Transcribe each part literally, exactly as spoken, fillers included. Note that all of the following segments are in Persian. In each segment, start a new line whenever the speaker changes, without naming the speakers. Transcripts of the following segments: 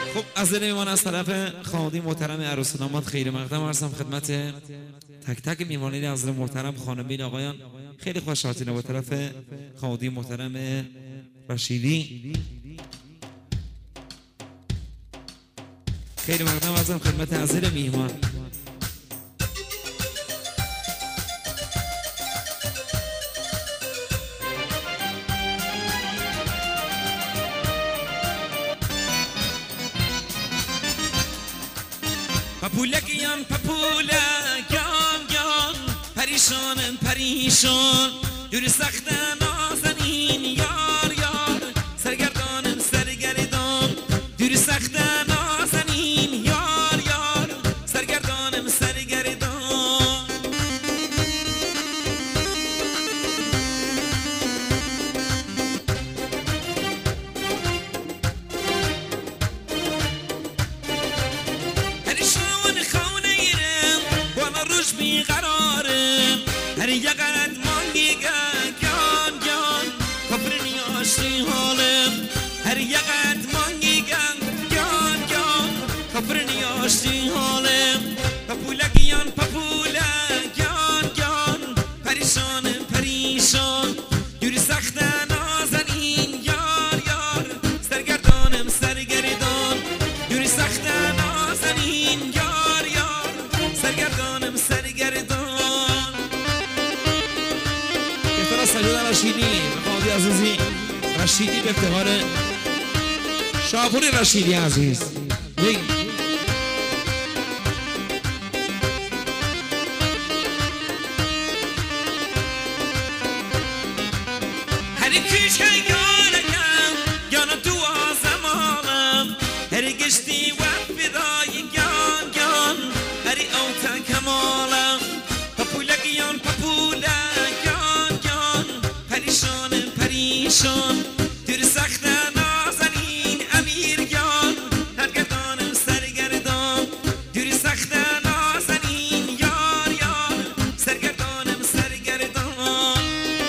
خب از میمان از طرف خانواده محترم عروس داماد خیر مقدم عرضم خدمت تک تک میمانین از محترم خانمین آقایان. خیلی خوشحالیم با طرف خانواده محترم رشیدی. خیلی مقدم عرضم خدمت حضور میهمان.
پپولکیان پپولکیان یان پریشانم پریشان دوری سخت نازنین یار یار سرگردانم سرگردان دوری سخت نازنین یار یار سرگردانم سرگردان بیقرارم هر یقت مانگی گان گان کفرنی آشتی حالم هر یقت مانگی گان گان کفرنی آشتی حالم پپولکیان پپولکیان گان پریشانم پریشان دوری سخت نازنین یار یار سرگردانم سرگردان دوری سخت نازنین یار یار سرگردانم سرگردان.
افتخار سجاد رشیدی خانواده عزیزی رشیدی به افتخار شاپور رشیدی عزیز.
هر کیش یارم یان تو آزمانم هر گشتی و فدای گان گان هر اوتا کمالم پپولکیان پپولکیان گان پریشانم پریشان دور سخت نازنین امیر گان سرگردانم سرگردان دور سخت نازنین یار یار سرگردانم سرگردان.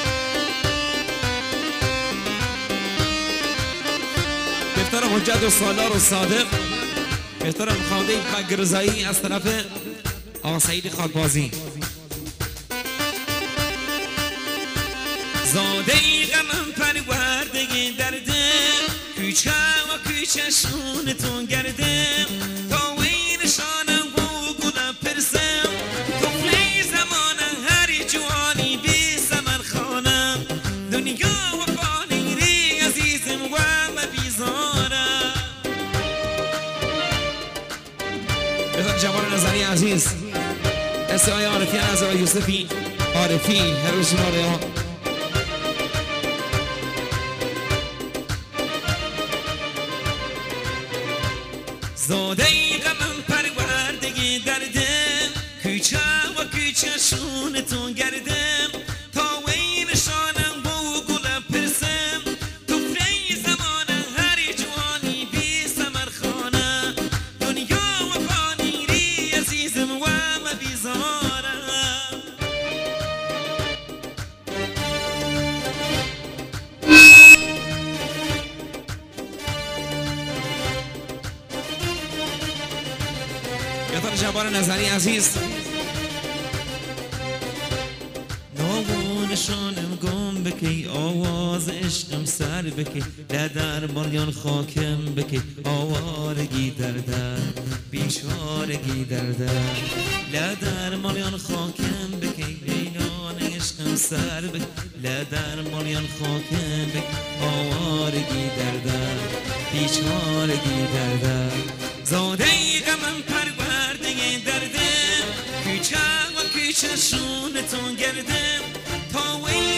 افتخار حجت و سالار و صادق افتخار خانواده خاکرزایی از طرف آقا سعید خاکبازی.
زاده ای غمم پرورده درده کوچه و کوچه شونتون گرده تا وی نشانم و گلم پرسم طفلی زمان هر جوانی بی سمر خانم دنیا و فانیری عزیزم و مبیزارم.
بذار جمال نظری عزیز اسرای عارفی از آقای یوسفی عارفی هروش ماره ها.
زاده ای غمم پرورده درده کوچه و کوچه شونتون گردم تا وی نشانم و گلم پرسم طفلی زمان هر جوانی بی سمر خانه دنیا و فانیری عزیزم و مبیزارم.
جبار نظری عزیز
نشانم گم بکی آواز عشقم سر بکی لدر مالیان خاکم بکی آوارگی در در بیچارگی در در لدر مالیان خاکم بکی لیلان عشقم سر بکی لدر مالیان خاکم بکی آوارگی در در بیچارگی در در. زاده ای غمم پرورده درده کوچه و کوچه شونتون گردم تا وی